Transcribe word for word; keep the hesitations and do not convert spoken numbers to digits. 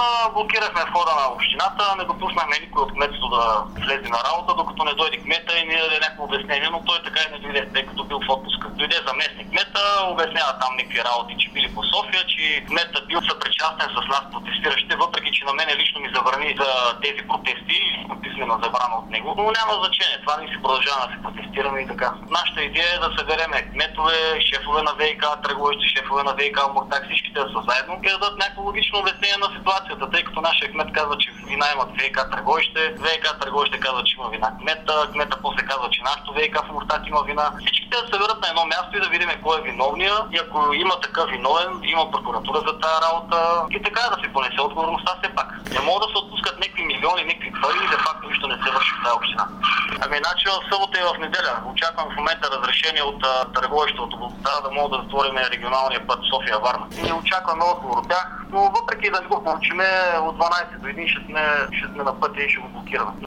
блокирахме входа на общината, не допуснахме никой от кметството да влезе на работа, докато не дойде кмета и не даде някакво обяснение, но той така и не дойде, тъй като бил в отпуска. Дойде заместник кмета, обяснява там някакви работи, че били по София, че кмета бил съпричастен с нас протестиращите, въпреки че на мене лично ми забрани за тези протести, писмена забрана от него, но няма значение. Това не си продължава да се протестираме и така. Нашата идея е да събереме кметове, шефове на ВиК, търговищи, шефове на ВиК, Омуртаг, всичките да са заедно и да дадат някакво логично обяснение на ситуацията, тъй като нашия кмет казва, че вина имат ВиК търговище, ВиК търговище казва, че има вина кмета, кмета после казва, че нашото ВиК в Омуртаг има вина. Всичките да съберат на едно място и да видим кой е виновния и ако има такъв виновен, има прокуратура за тази работа и така да се понесе отговорността все пак. Не могат да се отпускат някакви милиони, някакви пари и де факто нищо не се върши в тази община. Ами иначе в събота и в неделя очаквам в момента разрешение от търговището от областта да могат да затворим регионалния път София-Варна. И очакваме отговор от тях, но въпреки да не го получиме от дванайсет до един ще сме, ще сме на пътя и ще го блокираме.